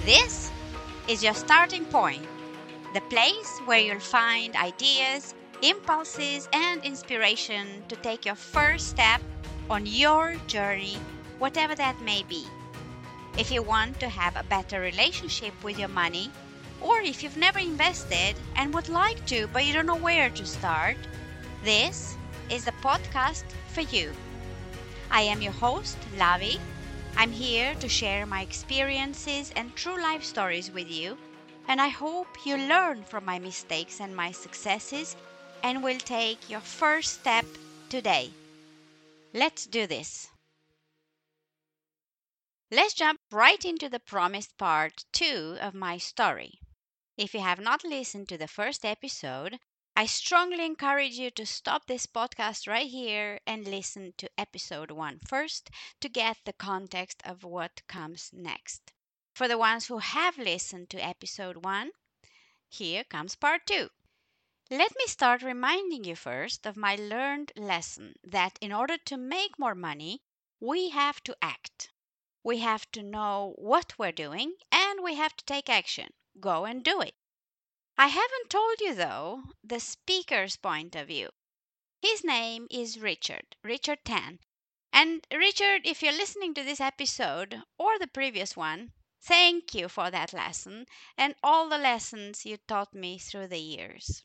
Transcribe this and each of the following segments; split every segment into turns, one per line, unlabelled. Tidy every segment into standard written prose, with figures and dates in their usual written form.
This is your starting point, the place where you'll find ideas, impulses, and inspiration to take your first step on your journey, whatever that may be. If you want to have a better relationship with your money, or if you've never invested and would like to but you don't know where to start, this is the podcast for you. I am your host, Lavi. I'm here to share my experiences and true life stories with you, and I hope you learn from my mistakes and my successes and will take your first step today. Let's do this. Let's jump right into the promised part 2 of my story. If you have not listened to the first episode, I strongly encourage you to stop this podcast right here and listen to episode 1 first to get the context of what comes next. For the ones who have listened to episode 1, here comes part 2. Let me start reminding you first of my learned lesson that in order to make more money, we have to act. We have to know what we're doing and we have to take action. Go and do it. I haven't told you, though, the speaker's point of view. His name is Richard Tan. And Richard, if you're listening to this episode or the previous one, thank you for that lesson and all the lessons you taught me through the years.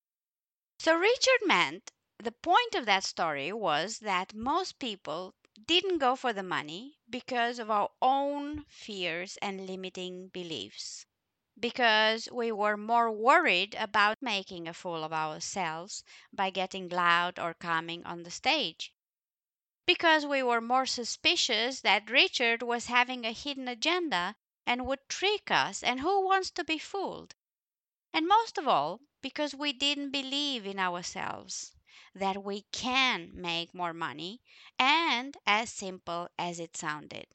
So, Richard meant the point of that story was that most people didn't go for the money because of our own fears and limiting beliefs. Because we were more worried about making a fool of ourselves by getting loud or coming on the stage. Because we were more suspicious that Richard was having a hidden agenda and would trick us, and who wants to be fooled? And most of all, because we didn't believe in ourselves that we can make more money, and as simple as it sounded.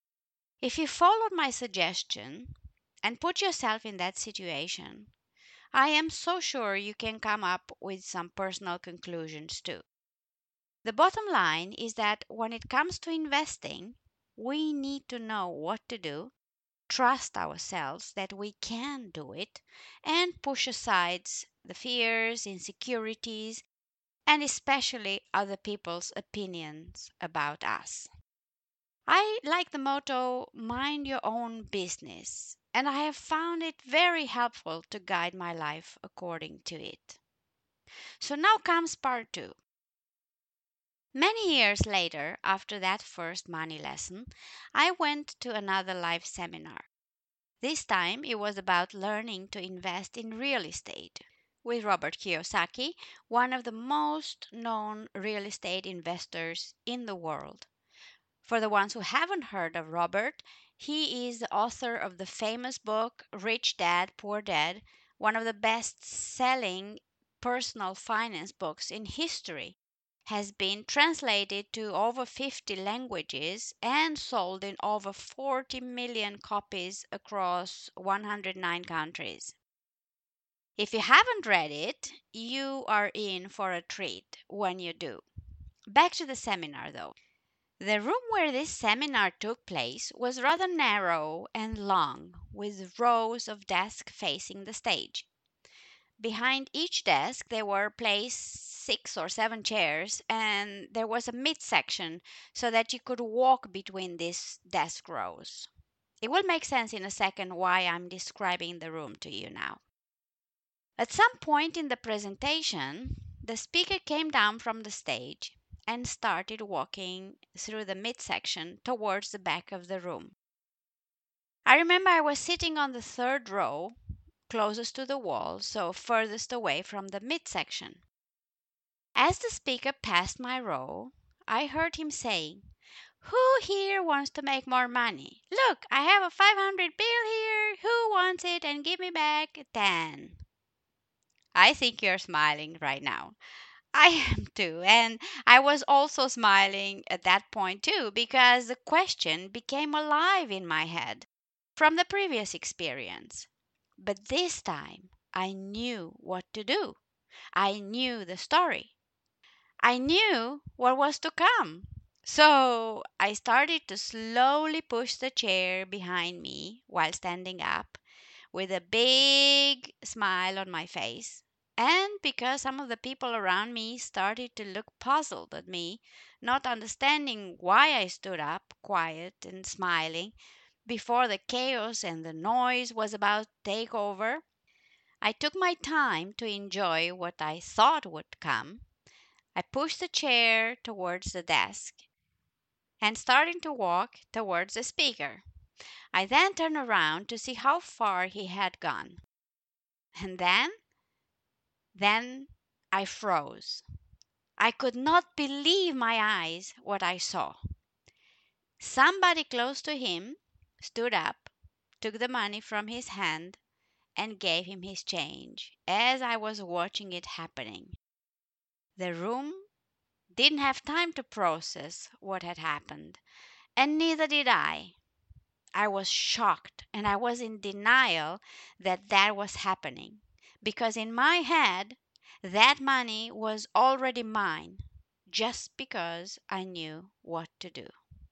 If you followed my suggestion and put yourself in that situation, I am so sure you can come up with some personal conclusions too. The bottom line is that when it comes to investing, we need to know what to do, trust ourselves that we can do it, and push aside the fears, insecurities, and especially other people's opinions about us. I like the motto, mind your own business, and I have found it very helpful to guide my life according to it. So now comes part 2. Many years later, after that first money lesson, I went to another live seminar. This time it was about learning to invest in real estate with Robert Kiyosaki, one of the most known real estate investors in the world. For the ones who haven't heard of Robert, he is the author of the famous book Rich Dad, Poor Dad, one of the best selling personal finance books in history. Has been translated to over 50 languages and sold in over 40 million copies across 109 countries. If you haven't read it, you are in for a treat when you do. Back to the seminar though. The room where this seminar took place was rather narrow and long, with rows of desks facing the stage. Behind each desk there were placed 6 or 7 chairs, and there was a midsection so that you could walk between these desk rows. It will make sense in a second why I'm describing the room to you now. At some point in the presentation, the speaker came down from the stage and started walking through the midsection towards the back of the room. I remember I was sitting on the third row, closest to the wall, so furthest away from the midsection. As the speaker passed my row, I heard him saying, "Who here wants to make more money? Look, I have a 500 bill here. Who wants it and give me back 10?" I think you're smiling right now. I am too. And I was also smiling at that point too, because the question became alive in my head from the previous experience. But this time I knew what to do. I knew the story. I knew what was to come. So I started to slowly push the chair behind me while standing up with a big smile on my face. And because some of the people around me started to look puzzled at me, not understanding why I stood up, quiet and smiling, before the chaos and the noise was about to take over, I took my time to enjoy what I thought would come. I pushed the chair towards the desk and started to walk towards the speaker. I then turned around to see how far he had gone. And then I froze. I could not believe my eyes what I saw. Somebody close to him stood up, took the money from his hand, and gave him his change as I was watching it happening. The room didn't have time to process what had happened, and neither did I. I was shocked and I was in denial that that was happening because in my head, that money was already mine just because I knew what to do.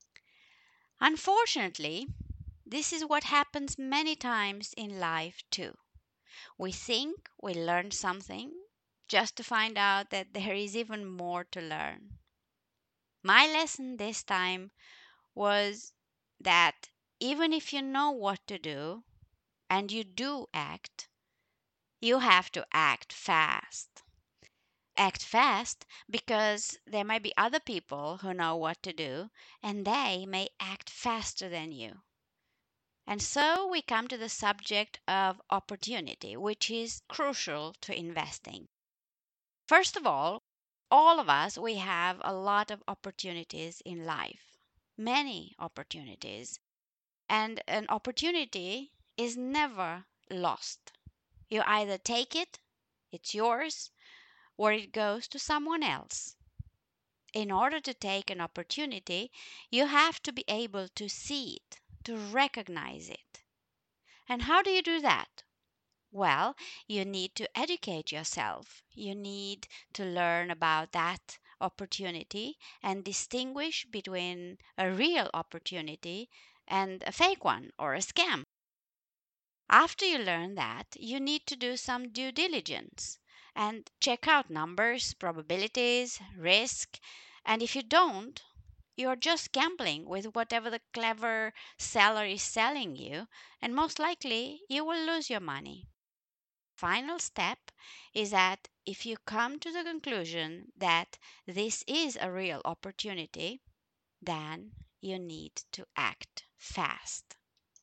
Unfortunately, this is what happens many times in life too. We think we learned something just to find out that there is even more to learn. My lesson this time was that even if you know what to do and you do act, you have to act fast. Act fast because there might be other people who know what to do and they may act faster than you. And so we come to the subject of opportunity, which is crucial to investing. First of all of us, we have a lot of opportunities in life, many opportunities. And an opportunity is never lost. You either take it, it's yours, or it goes to someone else. In order to take an opportunity, you have to be able to see it, to recognize it. And how do you do that? Well, you need to educate yourself. You need to learn about that opportunity and distinguish between a real opportunity and a fake one or a scam. After you learn that, you need to do some due diligence and check out numbers, probabilities, risk. And if you don't, you're just gambling with whatever the clever seller is selling you, and most likely you will lose your money. Final step is that if you come to the conclusion that this is a real opportunity, then you need to act fast.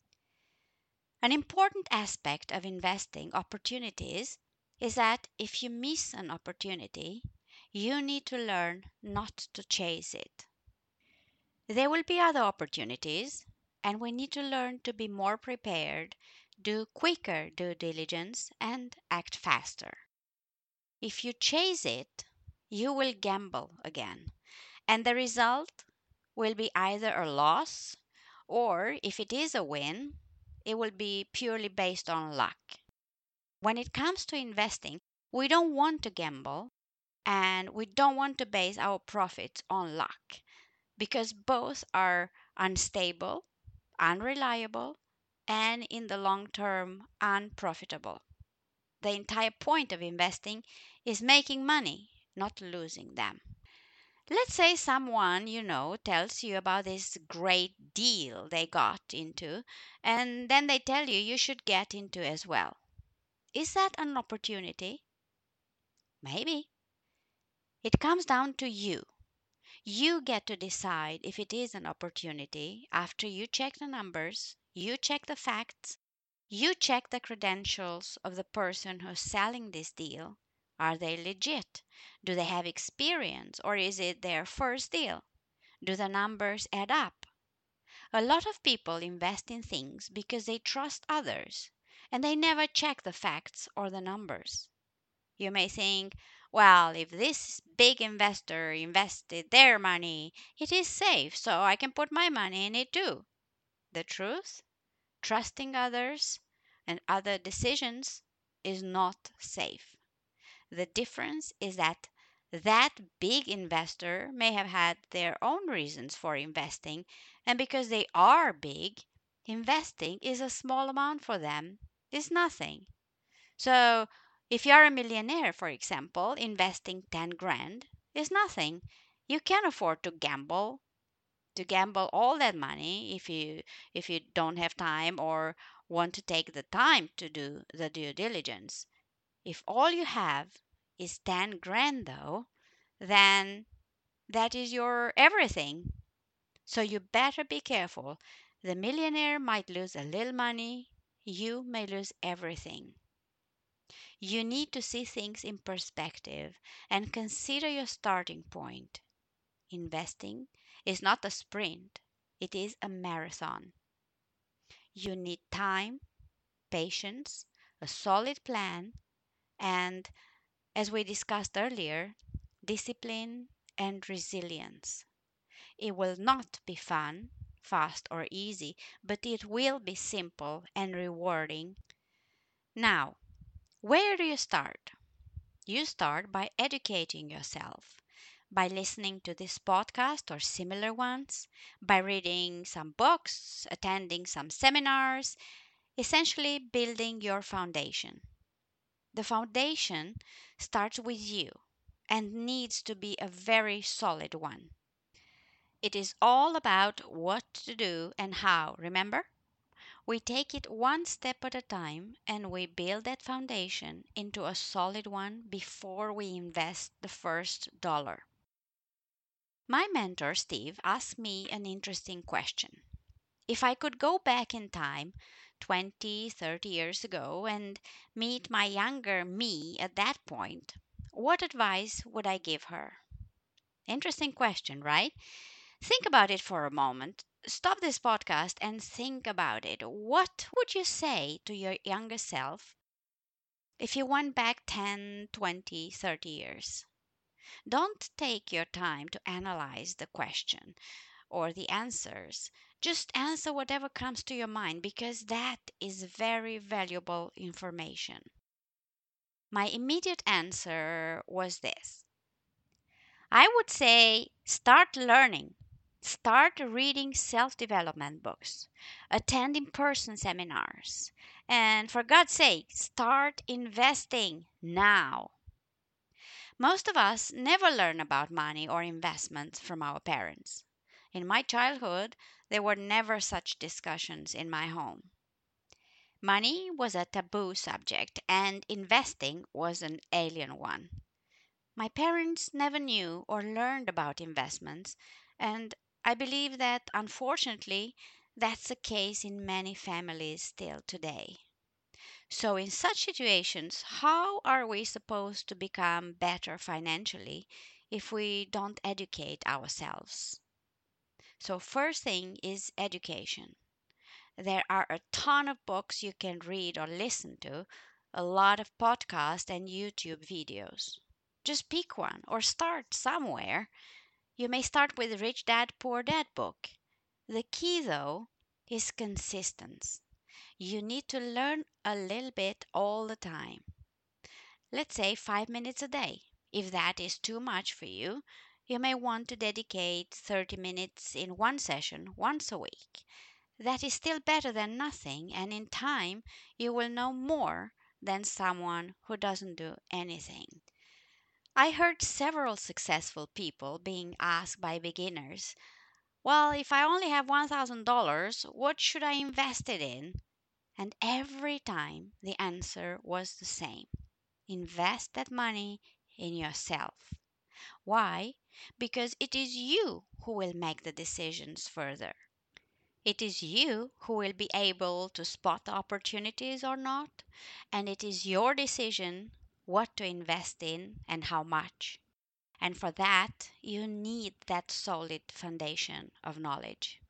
An important aspect of investing opportunities is that if you miss an opportunity, you need to learn not to chase it. There will be other opportunities, and we need to learn to be more prepared, do quicker due diligence, and act faster. If you chase it, you will gamble again, and the result will be either a loss or, if it is a win, it will be purely based on luck. When it comes to investing, we don't want to gamble and we don't want to base our profits on luck because both are unstable, unreliable, and in the long term, unprofitable. The entire point of investing is making money, not losing them. Let's say someone you know tells you about this great deal they got into, and then they tell you should get into as well. Is that an opportunity? Maybe. It comes down to you. You get to decide if it is an opportunity after you check the numbers, you check the facts, you check the credentials of the person who's selling this deal. Are they legit? Do they have experience or is it their first deal? Do the numbers add up? A lot of people invest in things because they trust others and they never check the facts or the numbers. You may think, well, if this big investor invested their money, it is safe, so I can put my money in it too. The truth? Trusting others and other decisions is not safe. The difference is that That big investor may have had their own reasons for investing, and because they are big, investing is a small amount for them, is nothing. So, if you are a millionaire, for example, investing 10 grand is nothing. You can afford to gamble all that money if you don't have time or want to take the time to do the due diligence. If all you have is 10 grand though, then that is your everything. So you better be careful. The millionaire might lose a little money, you may lose everything. You need to see things in perspective and consider your starting point. Investing is not a sprint, it is a marathon. You need time, patience, a solid plan, and, as we discussed earlier, discipline and resilience. It will not be fun, fast, or easy, but it will be simple and rewarding. Now, where do you start? You start by educating yourself, by listening to this podcast or similar ones, by reading some books, attending some seminars, essentially building your foundation. The foundation starts with you and needs to be a very solid one. It is all about what to do and how, remember? We take it one step at a time and we build that foundation into a solid one before we invest the first dollar. My mentor, Steve, asked me an interesting question. If I could go back in time 20, 30 years ago and meet my younger me at that point, what advice would I give her? Interesting question, right? Think about it for a moment. Stop this podcast and think about it. What would you say to your younger self if you went back 10, 20, 30 years? Don't take your time to analyze the question or the answers. Just answer whatever comes to your mind because that is very valuable information. My immediate answer was this: I would say start learning. Start reading self development books, attend in person seminars, and for God's sake, start investing now. Most of us never learn about money or investments from our parents. In my childhood, there were never such discussions in my home. Money was a taboo subject, and investing was an alien one. My parents never knew or learned about investments, and I believe that unfortunately that's the case in many families still today. So, in such situations, how are we supposed to become better financially if we don't educate ourselves? So, first thing is education. There are a ton of books you can read or listen to, a lot of podcasts and YouTube videos. Just pick one or start somewhere. You may start with Rich Dad Poor Dad book. The key though is consistency. You need to learn a little bit all the time. Let's say 5 minutes a day. If that is too much for you, you may want to dedicate 30 minutes in one session once a week. That is still better than nothing, and in time, you will know more than someone who doesn't do anything. I heard several successful people being asked by beginners, well, if I only have $1,000, what should I invest it in? And every time the answer was the same: invest that money in yourself. Why? Because it is you who will make the decisions further. It is you who will be able to spot the opportunities or not, and it is your decision what to invest in and how much. And for that, you need that solid foundation of knowledge.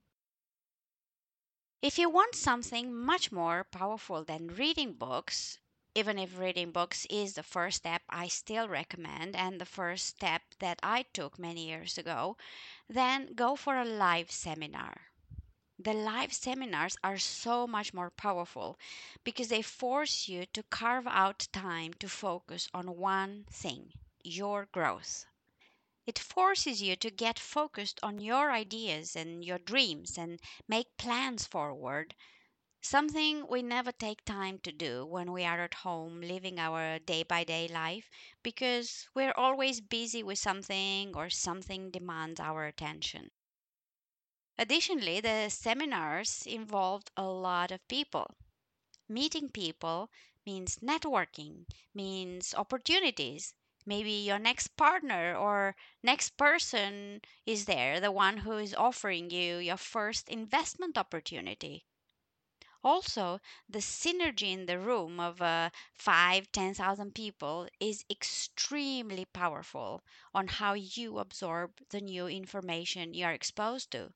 If you want something much more powerful than reading books, even if reading books is the first step I still recommend and the first step that I took many years ago, then go for a live seminar. The live seminars are so much more powerful because they force you to carve out time to focus on one thing, your growth. It forces you to get focused on your ideas and your dreams and make plans forward, something we never take time to do when we are at home living our day by day life because we're always busy with something or something demands our attention. Additionally, the seminars involved a lot of people. Meeting people means networking, means opportunities. Maybe your next partner or next person is there, the one who is offering you your first investment opportunity. Also, the synergy in the room of 10,000 people is extremely powerful on how you absorb the new information you are exposed to.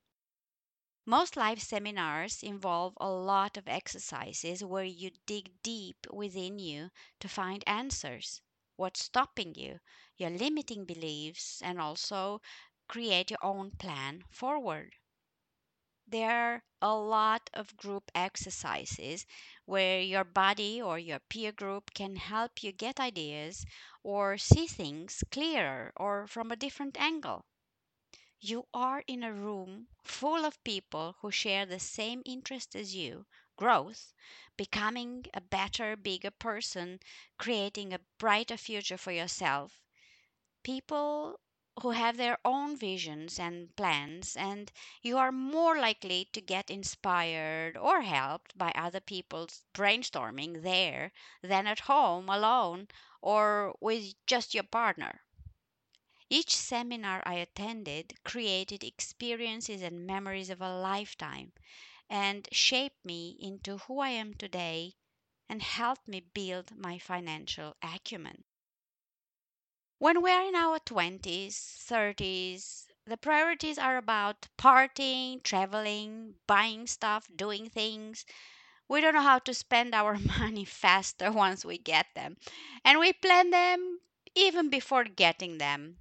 Most live seminars involve a lot of exercises where you dig deep within you to find answers. What's stopping you, your limiting beliefs, and also create your own plan forward. There are a lot of group exercises where your body or your peer group can help you get ideas or see things clearer or from a different angle. You are in a room full of people who share the same interest as you, growth, becoming a better, bigger person, creating a brighter future for yourself. People who have their own visions and plans, and you are more likely to get inspired or helped by other people's brainstorming there than at home alone or with just your partner. Each seminar I attended created experiences and memories of a lifetime and shaped me into who I am today and helped me build my financial acumen. When we are in our 20s, 30s, the priorities are about partying, traveling, buying stuff, doing things. We don't know how to spend our money faster once we get them. And we plan them even before getting them.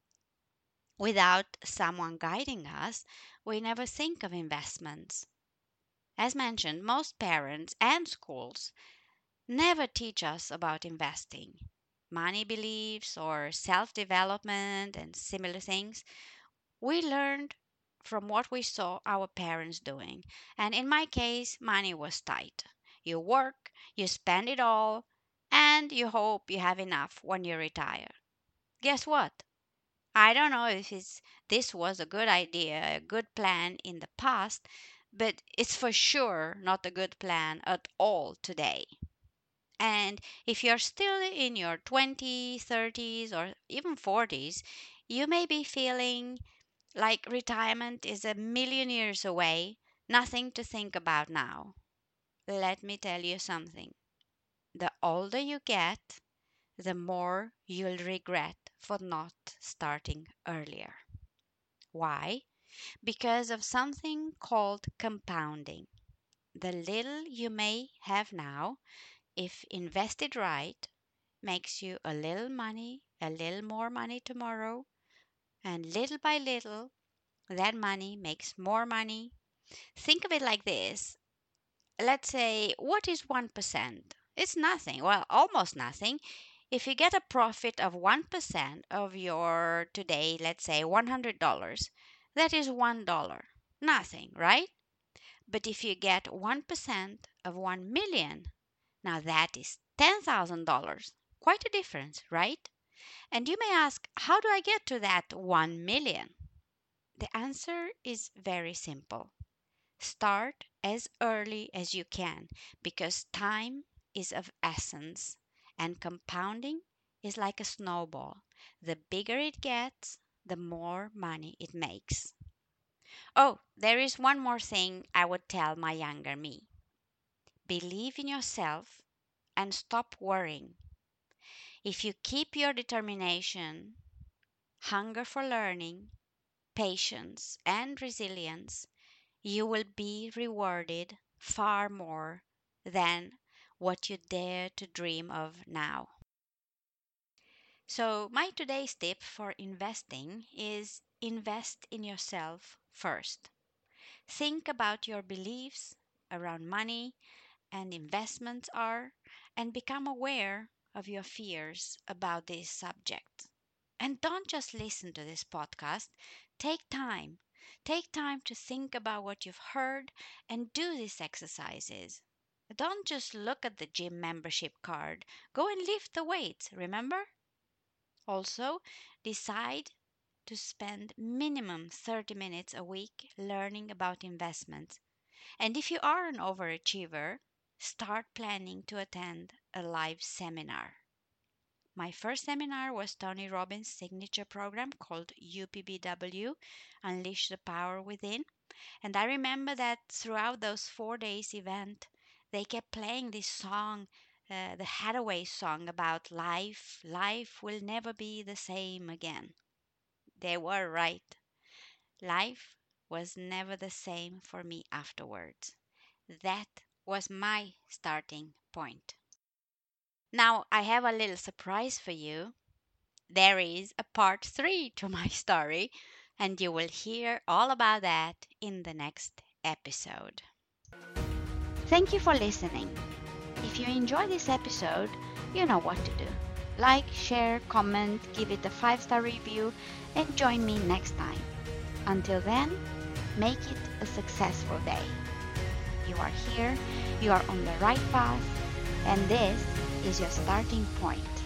Without someone guiding us, we never think of investments. As mentioned, most parents and schools never teach us about investing. Money beliefs or self development and similar things. We learned from what we saw our parents doing. And in my case, money was tight. You work, you spend it all, and you hope you have enough when you retire. Guess what? I don't know if this was a good idea, a good plan in the past, but it's for sure not a good plan at all today. And if you're still in your 20s, 30s, or even 40s, you may be feeling like retirement is a million years away, nothing to think about now. Let me tell you something. The older you get, the more you'll regret for not starting earlier. Why? Because of something called compounding. The little you may have now, if invested right, makes you a little money, a little more money tomorrow, and little by little, that money makes more money. Think of it like this. Let's say, what is 1%? It's nothing. Well, almost nothing. If you get a profit of 1% of your today, let's say $100, that is $1. Nothing, right? But if you get 1% of 1 million, now that is $10,000. Quite a difference, right? And you may ask, how do I get to that 1 million? The answer is very simple. Start as early as you can because time is of essence and compounding is like a snowball. The bigger it gets, the more money it makes. Oh, there is one more thing I would tell my younger me. Believe in yourself and stop worrying. If you keep your determination, hunger for learning, patience, and resilience, you will be rewarded far more than what you dare to dream of now. So, my today's tip for investing is invest in yourself first. Think about your beliefs around money and investments are, and become aware of your fears about this subject. And don't just listen to this podcast. Take time. Take time to think about what you've heard and do these exercises. Don't just look at the gym membership card. Go and lift the weights, remember? Also, decide to spend minimum 30 minutes a week learning about investments. And if you are an overachiever, start planning to attend a live seminar. My first seminar was Tony Robbins' signature program called UPBW, Unleash the Power Within. And I remember that throughout those 4 days event, they kept playing this song, the Hathaway song about life. Life will never be the same again. They were right. Life was never the same for me afterwards. That was my starting point. Now, I have a little surprise for you. There is a part 3 to my story, and you will hear all about that in the next episode. Thank you for listening. If you enjoy this episode, you know what to do. Like, share, comment, give it a 5-star review, and join me next time. Until then, make it a successful day. You are here, you are on the right path, and this is your starting point.